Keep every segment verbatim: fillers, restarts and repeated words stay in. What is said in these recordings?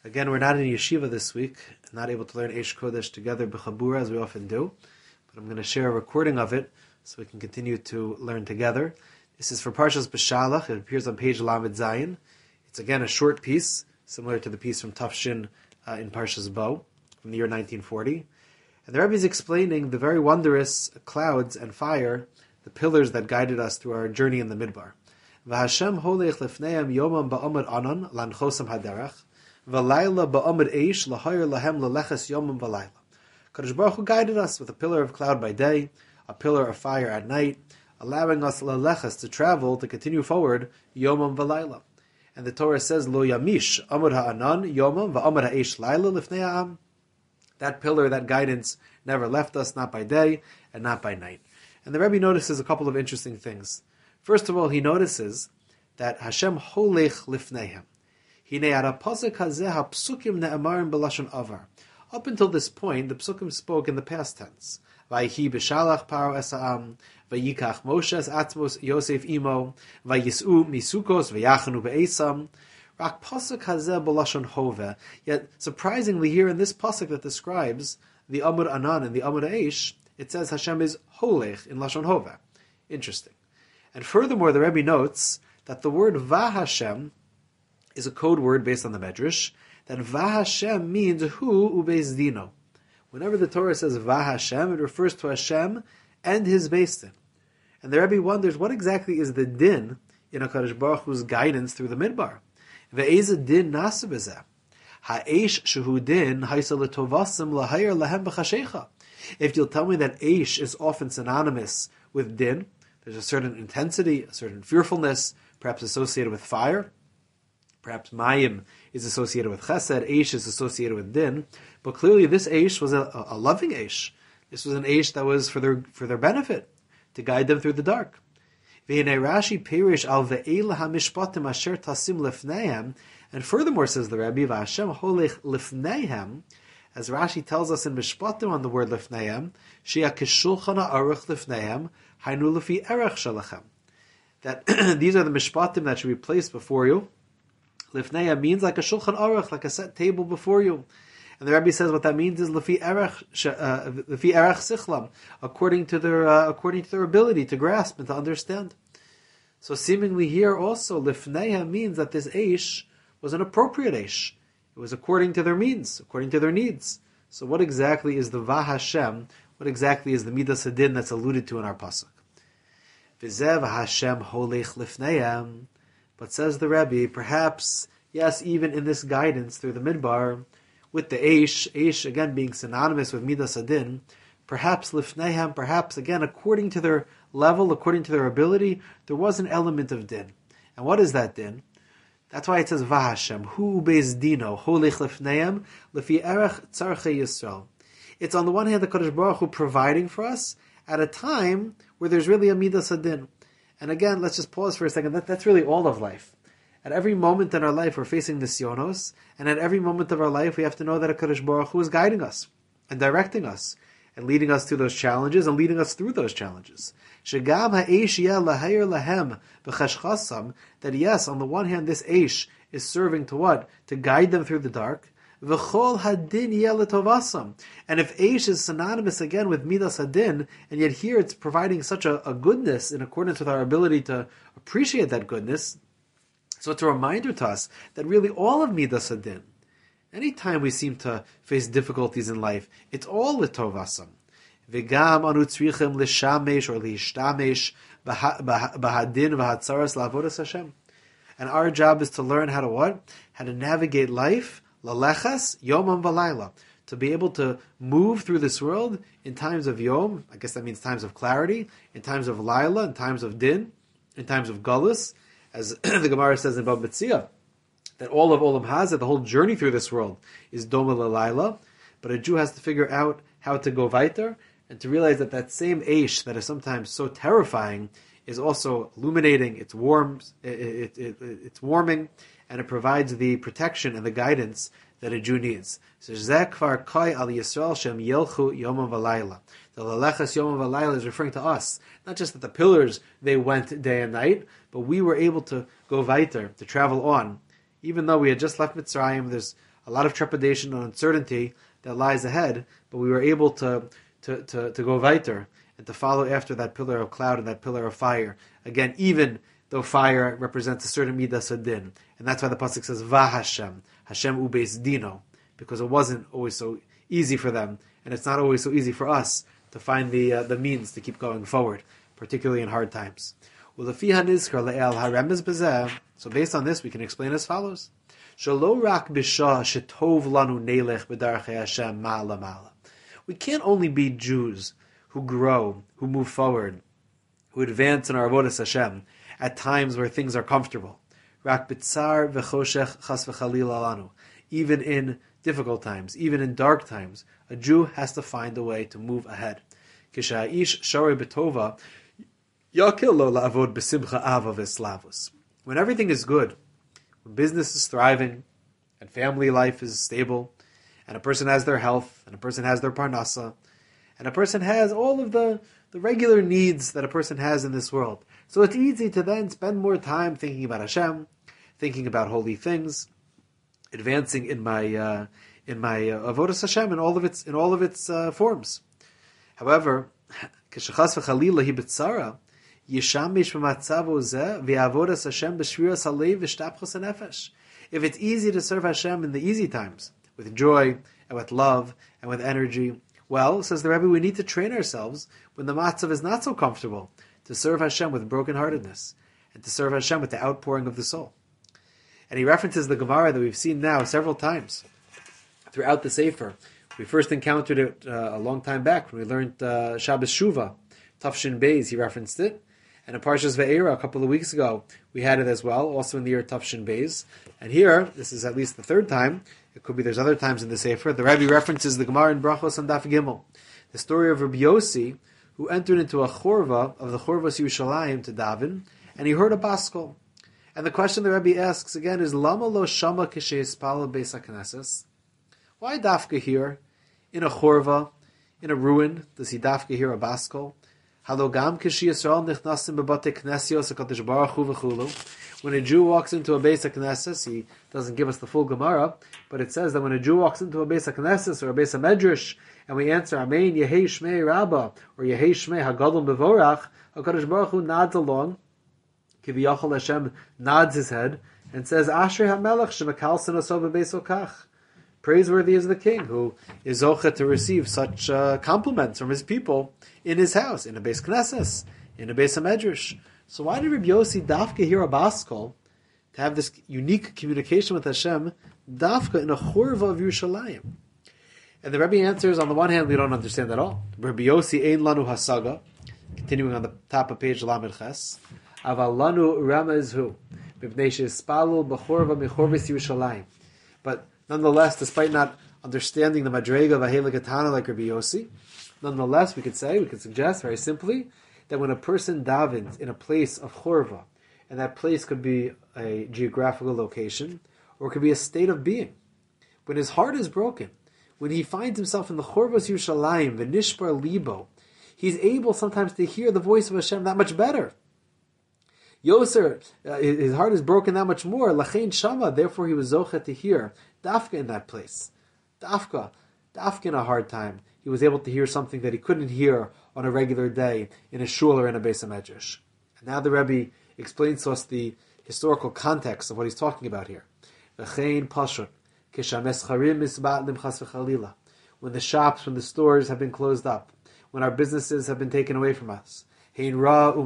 Again, we're not in yeshiva this week, not able to learn Eish Kodesh together b'chabura as we often do, but I'm going to share a recording of it so we can continue to learn together. This is for Parshas Beshalach. It appears on page Lamed Zayin. It's again a short piece, similar to the piece from Tafshin uh, in Parshas Bo from the year nineteen forty. And the Rebbe is explaining the very wondrous clouds and fire, the pillars that guided us through our journey in the Midbar. V'Hashem holech lefneim yomam ba'amad anan lanchosam haderach. V'layla ba'amad eish lahayr lahem leleches yomam v'layla. Kadosh Baruch Hu guided us with a pillar of cloud by day, a pillar of fire at night, allowing us leleches to travel, to continue forward, yomam v'layla. And the Torah says, Lo yamish amad ha'anan yomam v'amad ha'eish layla lifnei ha'am. That pillar, that guidance, never left us, not by day and not by night. And the Rebbe notices a couple of interesting things. First of all, he notices that Hashem holech lifneihem. Up until this point, the Psukim spoke in the past tense. Vayhi b'shalach paro esa'am, vayikach Moshe atmos Yosef imo, vayis'u misukos vayachanu be'esam. Rak pasuk hazeh b'lashon hove. Yet, surprisingly, here in this pasuk that describes the Amud Anan and the Amud Eish, it says Hashem is holech in lashon hove. Interesting. And furthermore, the Rebbe notes that the word Vahashem is a code word based on the Medrash, that Vahashem means Hu Ubeis Dino. Whenever the Torah says Vahashem, it refers to Hashem and His Beis Din. And the Rebbe wonders, what exactly is the din in HaKadosh Baruch Hu's guidance through the Midbar? Ve'eza din nasa b'zeh. Ha'esh shehu din haisa l'tovasim l'hayir lahem b'chashecha. If you'll tell me that Eish is often synonymous with din, there's a certain intensity, a certain fearfulness, perhaps associated with fire. Perhaps Mayim is associated with Chesed, Eish is associated with Din. But clearly this Eish was a, a loving Eish. This was an Eish that was for their for their benefit, to guide them through the dark. Rashi perish al ve'ela hamishpatim asher tasim lefneihem. And furthermore, says the Rebbe, V'Hashem holech lefneihem, as Rashi tells us in Mishpatim on the word lefneihem, Shia kishulchan ha'aruch lefneihem, hainu lefi erech shalachem. That these are the Mishpatim that should be placed before you. Lifneihem means like a shulchan aruch, like a set table before you. And the Rebbe says what that means is lefi erech, uh, lefi erech sichlam, according to their uh, according to their ability to grasp and to understand. So seemingly here also lifneihem means that this eish was an appropriate eish. It was according to their means, according to their needs. So what exactly is the Vahashem? What exactly is the Midas Hadin that's alluded to in our pasuk? V'zeh Vahashem holech lifneihem. But says the Rebbe, perhaps, yes, even in this guidance through the Midbar, with the Eish, Eish again being synonymous with Midas Hadin, perhaps Lifneihem, perhaps again according to their level, according to their ability, there was an element of Din. And what is that Din? That's why it says Vahashem, Hu Beis Dino, Holech Lifneihem, Lefi Erech Tzarchei Yisrael. It's on the one hand the Kadosh Baruch Hu providing for us at a time where there's really a Midas Hadin. And again, let's just pause for a second. That, that's really all of life. At every moment in our life, we're facing nisyonos, and at every moment of our life, we have to know that HaKadosh Baruch Hu is guiding us, and directing us, and leading us through those challenges, and leading us through those challenges. Shegam ha'eish yeh lahayir lahem b'chashchasam, that yes, on the one hand, this eish is serving to what? To guide them through the dark. V'chol hadin yeh letovasam. And if eish is synonymous again with midas hadin, and yet here it's providing such a, a goodness in accordance with our ability to appreciate that goodness, so it's a reminder to us that really all of midas hadin, anytime we seem to face difficulties in life, it's all letovasam. V'gam anu tzrichem l'shamesh or l'ishtamesh b'hadin v'hatzaras la'avodas Hashem. And our job is to learn how to what? How to navigate life, Lalechas yomam v'layla, to be able to move through this world in times of yom, I guess that means times of clarity, in times of layla, in times of din, in times of galus, as the Gemara says in Bava Metzia, that all of Olam Hazeh, the whole journey through this world, is doma l'layla, but a Jew has to figure out how to go weiter, and to realize that that same eish that is sometimes so terrifying is also illuminating, it's warm, it, it, it, it's warming, and it provides the protection and the guidance that a Jew needs. So Zekvar Kai al Yisrael Shem Yelchu Yomam V'Layla. The Lalechas Yomam V'Layla is referring to us. Not just that the pillars, they went day and night, but we were able to go weiter, to travel on. Even though we had just left Mitzrayim, there's a lot of trepidation and uncertainty that lies ahead, but we were able to to, to, to go weiter and to follow after that pillar of cloud and that pillar of fire. Again, even though fire represents a certain midas adin, and that's why the pasuk says Va Hashem, Hashem ubeis dino, because it wasn't always so easy for them, and it's not always so easy for us to find the uh, the means to keep going forward, particularly in hard times. So based on this, we can explain as follows. We can't only be Jews who grow, who move forward, who advance in our avodas Hashem at times where things are comfortable. Even in difficult times, even in dark times, a Jew has to find a way to move ahead. When everything is good, when business is thriving, and family life is stable, and a person has their health, and a person has their parnasa, and a person has all of the, the regular needs that a person has in this world. So it's easy to then spend more time thinking about Hashem, thinking about holy things, advancing in my uh, in my uh, avodas Hashem in all of its in all of its uh, forms. However, k'shechas v'chalila hi b'tzara, yishamish b'matzavu zeh v'avodas Hashem b'shviras halev v'shtapchus hanefesh. If it's easy to serve Hashem in the easy times, with joy and with love and with energy, well, says the Rebbe, we need to train ourselves when the matzav is not so comfortable to serve Hashem with brokenheartedness and to serve Hashem with the outpouring of the soul. And he references the Gemara that we've seen now several times throughout the Sefer. We first encountered it uh, a long time back when we learned uh, Shabbos Shuvah, Tafshin Beis, he referenced it. And in Parshas Ve'era a couple of weeks ago, we had it as well, also in the year Tafshin Beis. And here, this is at least the third time, it could be there's other times in the Sefer, the Rebbe references the Gemara in Brachos on Daf Gimel, the story of Rabbi Yossi, who entered into a chorva of the Chorvas Yerushalayim to daven, and he heard a baskol. And the question the Rebbe asks again is, Lama lo shama kishe yispala beis HaKnesses? Why dafka here, in a chorva, in a ruin, does he dafka hear a baskol? Halogam kishi Yisrael nichnasim bebate knesios HaKadosh Baruch Hu v'chulu. When a Jew walks into a beis HaKnesses, he doesn't give us the full Gemara, but it says that when a Jew walks into a beis HaKnesses or a beis HaMedrash, and we answer Amen Yehei Shmei Rabbah or Yehei Shmei Hagadol Bevorach, HaKadosh Baruch Hu nods along. Kiviyachol Hashem nods his head and says, Ashrei HaMelech shemekalsen oso bebeis okach. Praiseworthy is the king who is zocha to receive such uh, compliments from his people in his house, in a beis Knesses, in a beis HaMedrash. So why did Rabbi Yossi dafka hear a baskol to have this unique communication with Hashem, dafka in a chorva of Yerushalayim? And the Rebbe answers, on the one hand, we don't understand at all. Rabbi Yossi ein lanu hasaga, continuing on the top of page Lamed Ches, aval lanu ramez hu, mipnei she'ispalul b'chorva michorvis Yerushalayim. But nonetheless, despite not understanding the madrega of Ahela Katana like Rabbi Yossi, nonetheless, we could say, we could suggest very simply, that when a person davens in a place of chorva, and that place could be a geographical location, or it could be a state of being, when his heart is broken, when he finds himself in the chorvas Yerushalayim, the nishbar libo, he's able sometimes to hear the voice of Hashem that much better. Yoser, uh, his heart is broken that much more. Lachein shama, therefore he was zochet to hear dafka in that place. Dafka, dafka in a hard time. He was able to hear something that he couldn't hear on a regular day in a shul or in a beis hamedrash. And now the Rebbe explains to us the historical context of what he's talking about here. Lachein pashut. When the shops, when the stores have been closed up, when our businesses have been taken away from us. It's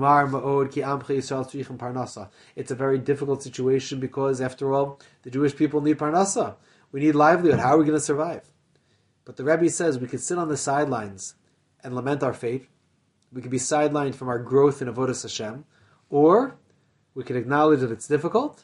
a very difficult situation because, after all, the Jewish people need parnasa. We need livelihood. How are we going to survive? But the Rebbe says we could sit on the sidelines and lament our fate. We could be sidelined from our growth in Avodas Hashem. Or we can acknowledge that it's difficult.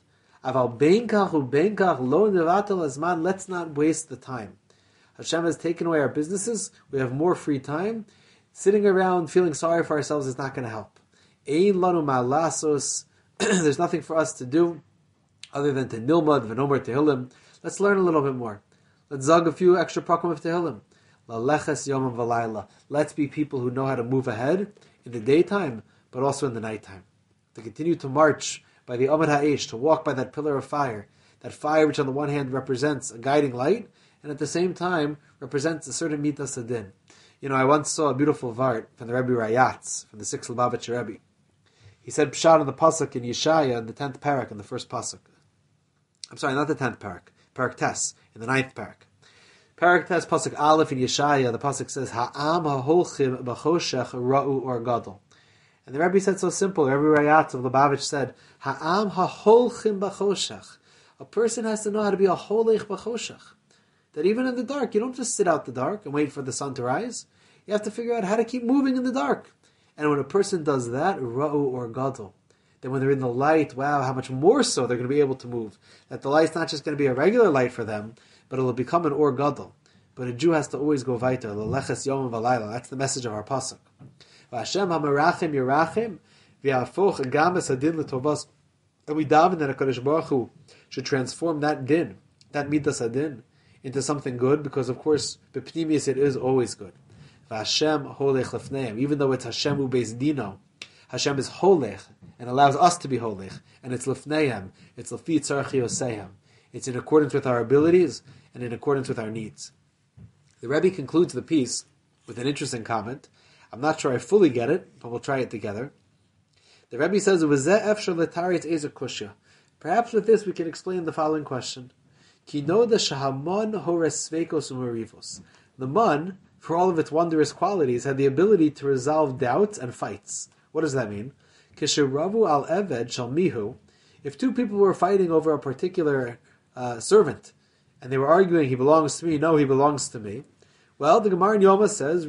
Let's not waste the time. Hashem has taken away our businesses. We have more free time. Sitting around feeling sorry for ourselves is not going to help. There's nothing for us to do other than to nilmad v'nomer tehillim. Let's learn a little bit more. Let's zug a few extra prakim of tehillim. Laleches yomam v'layla. Let's be people who know how to move ahead in the daytime, but also in the nighttime. To continue to march by the Amud HaEsh, to walk by that pillar of fire That fire, which on the one hand represents a guiding light, and at the same time represents a certain midas adin. You know, I once saw a beautiful vart from the Rebbe Rayatz, from the sixth Lubavitcher Rebbe. He said Pshat on the pasuk in Yeshaya in the tenth parak in the first pasuk. I'm sorry, not the tenth parak, parak Tes in the ninth parak. Parak Tes pasuk Aleph in Yeshaya, the pasuk says Ha'am ha'holchim b'choshech ra'u or gadol. And the Rebbe said so simple. Rebbe Rayatz of Lubavitch said Ha'am ha'holchim b'choshech. A person has to know how to be a holech b'choshech. That even in the dark, you don't just sit out the dark and wait for the sun to rise. You have to figure out how to keep moving in the dark. And when a person does that, ra'u or gadol, then when they're in the light, wow, how much more so they're going to be able to move. That the light's not just going to be a regular light for them, but it'll become an or gadol. But a Jew has to always go weiter. L'leches yom v'layla. That's the message of our pasuk. V'Hashem ha'merachim yirachim v'yafoch games hadin l'tovas. And we daven that HaKadosh Baruch Hu should transform that din, that midas hadin, into something good, because of course, b'pnimius it is always good. V'Hashem holech lefneim. Even though it's Hashem hu beis dino, Hashem is holech, and allows us to be holech, and it's lefneim, it's lefi tzarchi yosehem. It's in accordance with our abilities, and in accordance with our needs. The Rebbe concludes the piece with an interesting comment. I'm not sure I fully get it, but we'll try it together. The Rebbe says, perhaps with this we can explain the following question. The mun, for all of its wondrous qualities, had the ability to resolve doubts and fights. What does that mean? If two people were fighting over a particular uh, servant, and they were arguing, he belongs to me, no, he belongs to me, well, the Gemara in Yoma says,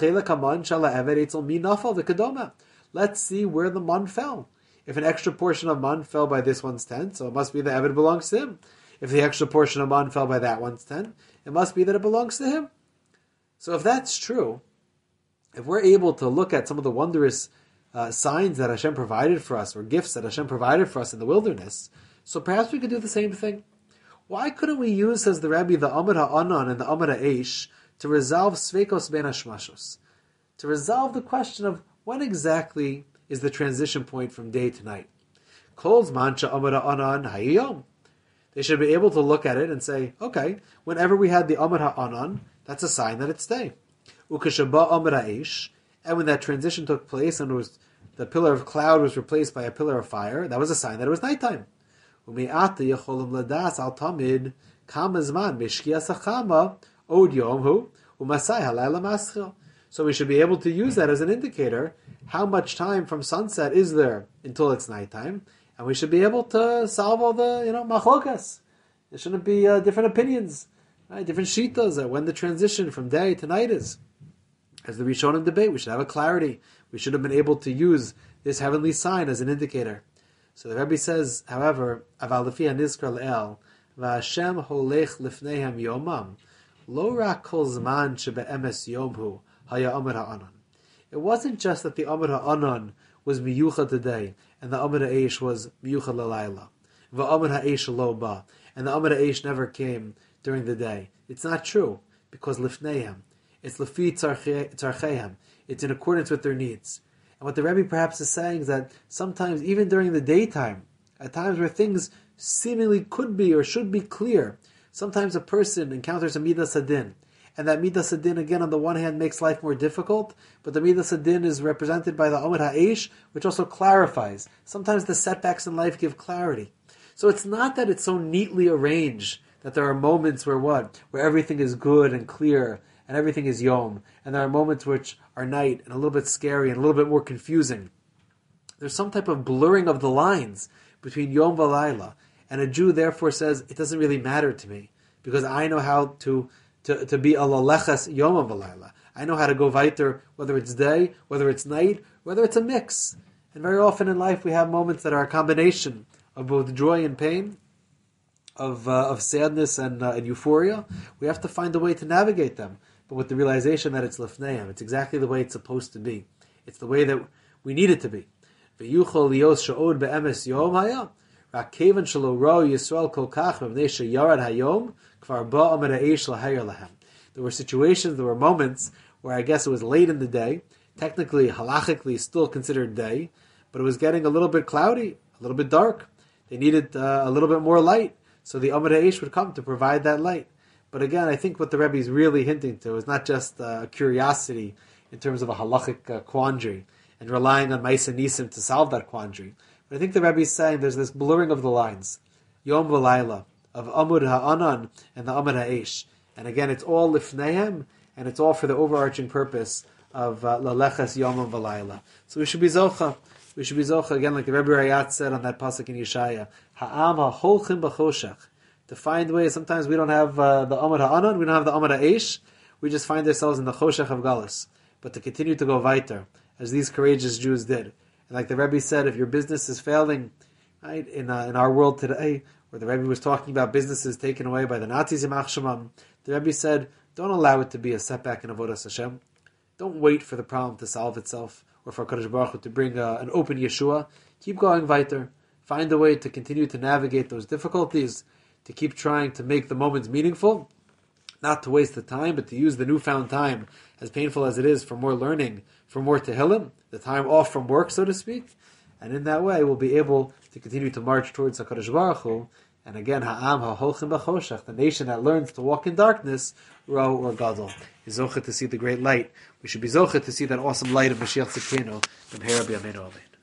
let's see where the mun fell. If an extra portion of mun fell by this one's tent, so it must be the Eved belongs to him. If the extra portion of mun fell by that one's tent, it must be that it belongs to him. So if that's true, if we're able to look at some of the wondrous uh, signs that Hashem provided for us, or gifts that Hashem provided for us in the wilderness, so perhaps we could do the same thing. Why couldn't we use, says the Rebbe, the Amud HaAnan and the Amud HaEish to resolve Sveikos Ben HaShmashos? To resolve the question of when exactly is the transition point from day to night? Kol's mancha Amud HaAnan Hayom. They should be able to look at it and say, okay, whenever we had the Amud HaAnan, that's a sign that it's day. Ukashaba Amud HaEish, and when that transition took place and it was the pillar of cloud was replaced by a pillar of fire, that was a sign that it was nighttime. So we should be able to use that as an indicator. How much time from sunset is there until it's nighttime? And we should be able to solve all the, you know, machlokas. There shouldn't be uh, different opinions, right? Different shitas uh, when the transition from day to night is. As the Rishonim debate, we should have a clarity. We should have been able to use this heavenly sign as an indicator. So the Rebbe says, however, Aval lefi hanizkar le'el, v'Hashem holech lifneihem yomam, lo rak kol zman shebe'emes yomhu haya Amud HaAnan. It wasn't just that the Amud HaAnan was miyuchad today, and the Amud HaEish was miyuchad l'layla, v'Amud HaEish lo ba, and the Amud HaEish never came during the day. It's not true, because lifneihem, it's lefi tzarchehem, it's in accordance with their needs. And what the Rebbe perhaps is saying is that sometimes, even during the daytime, at times where things seemingly could be or should be clear, sometimes a person encounters a midas hadin, and that midas hadin, again, on the one hand, makes life more difficult, but the midas hadin is represented by the Amud HaEish, which also clarifies. Sometimes the setbacks in life give clarity. So it's not that it's so neatly arranged that there are moments where what? Where everything is good and clear, and everything is yom, and there are moments which are night, and a little bit scary, and a little bit more confusing. There's some type of blurring of the lines between yom v'layla, and a Jew therefore says, it doesn't really matter to me, because I know how to to, to be a lalechas yom v'layla. I know how to go weiter, whether it's day, whether it's night, whether it's a mix. And very often in life we have moments that are a combination of both joy and pain, of uh, of sadness and, uh, and euphoria. We have to find a way to navigate them, but with the realization that it's lefneim. It's exactly the way it's supposed to be. It's the way that we need it to be. There were situations, there were moments where I guess it was late in the day, technically, halachically, still considered day, but it was getting a little bit cloudy, a little bit dark. They needed uh, a little bit more light. So the Amud HaEish would come to provide that light. But again, I think what the Rebbe is really hinting to is not just uh, a curiosity in terms of a halachic uh, quandary and relying on Maisa Nisim to solve that quandary. But I think the Rebbe is saying there's this blurring of the lines, Yom V'Layla, of Amud HaAnan and the Amud HaEish. And again, it's all Lifnehem, and it's all for the overarching purpose of Laleches Yom V'Layla. So we should be Zocha. We should be Zocha, again, like the Rebbe Rayat said on that pasuk in Yeshaya, Ha'am ha'holchim b'choshech. To find ways, sometimes we don't have uh, the Amud HaAnan, we don't have the Amud HaEish, we just find ourselves in the Choshech of Galus. But to continue to go weiter, as these courageous Jews did. And like the Rebbe said, if your business is failing, right, in uh, in our world today, where the Rebbe was talking about businesses taken away by the Nazis in Achshamam, the Rebbe said, don't allow it to be a setback in Avodas Hashem. Don't wait for the problem to solve itself, or for HaKadosh Baruch Hu to bring uh, an open Yeshua. Keep going weiter. Find a way to continue to navigate those difficulties, to keep trying to make the moments meaningful, not to waste the time, but to use the newfound time, as painful as it is, for more learning, for more tehillim, the time off from work, so to speak. And in that way, we'll be able to continue to march towards HaKadosh Baruch Hu. And again, Ha'am ha'holchim b'choshech, the nation that learns to walk in darkness, Ro or Gadol, is zocha to see the great light. We should be zocha to see that awesome light of Mashiach Tzidkenu, from Hera B'Yameinu Amen.